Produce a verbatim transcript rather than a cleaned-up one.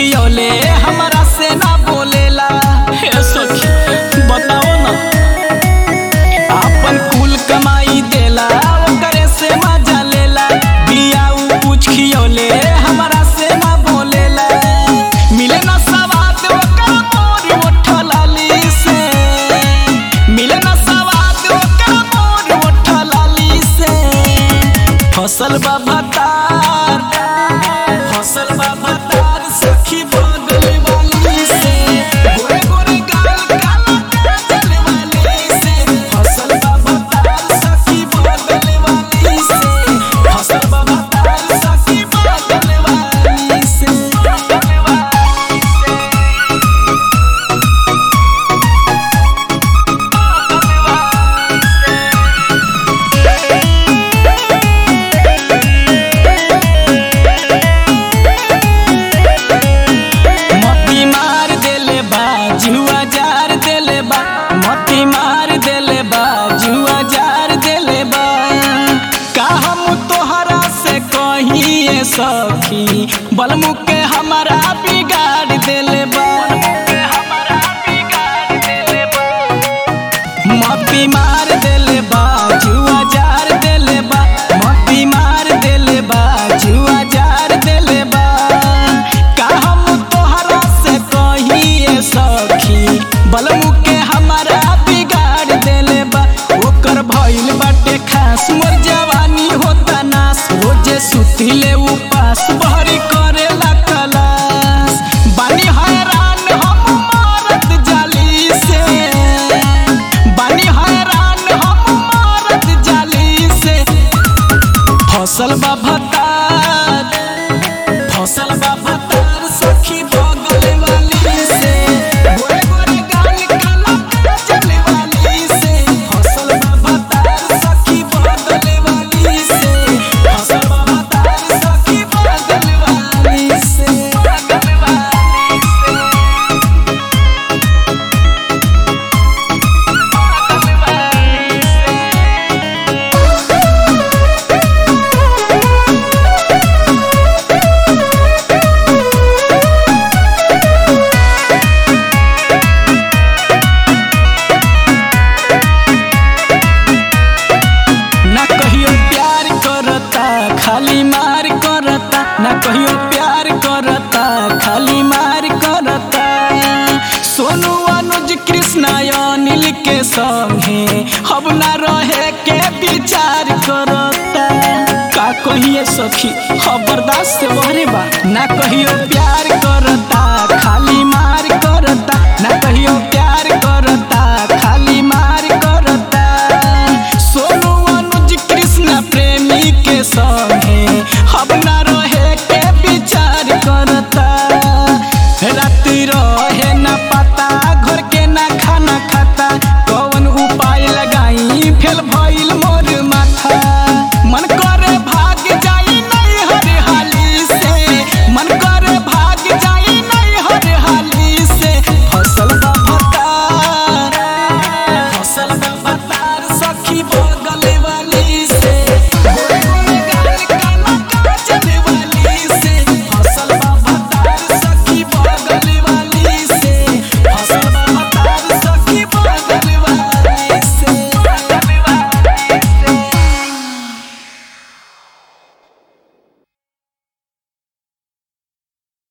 खियौले हमरा से ना बोलेला। हे सखी बताओ ना, अपन कुल कमाई देला ओकरे से मजा लेला। बिया उ कुछ खियौले हमरा से ना बोलेला। मिले ना सवाद ओकर मोर ओठल लाली से, मिले ना सवाद ओकर मोर ओठल लाली से। फसल बा भतार, फसल बा भतार सखी बगल वाली से। गोरे गोरे गाल काला काजल वाली से। फसल बा भतार सखी बगल वाली से। फसल बा भतार सखी बगल वाली से। मती मार देले बा जुआ जार देले बा, मती मार देले बा जुआ जार देले बा। का हम तोहरा से कहिए सखी, बलमु के हमारा बिगाड़ देले बा। मती मार देले बा जुआ जार देले बा, मती मार देले बा जुआ जार देले बा। का हम तोहरा से कहिए सखी, बलमु के हमारा बिगाड़ देले बा। ओकर भइल बाटे खास, मोर जवानी होता नास। रोजे सुतिले उपास, बहरी करेला कलास। बानी हैरान हम मारत जाली से, बानी हैरान हम मारत जाली से। फसल बा भतार, फसल बा भतार सखी बगल वाली से। गोरे गोरे गाल काला काजल वाली से। फसल बा भतार सखी बगल वाली से। फसल बा भतार सखी बगल वाली से। बगल वाली से। बगल वाली ना कहियो प्यार करता खाली मार करता, ना कहियो प्यार करता खाली मार करता। सोनू अनुज कृष्णा अनिल के संगे अब ना रहे के विचार करता। का कहिए सखी अब बर्दाश्त से बहरे बा। ना कहियो प्यार करता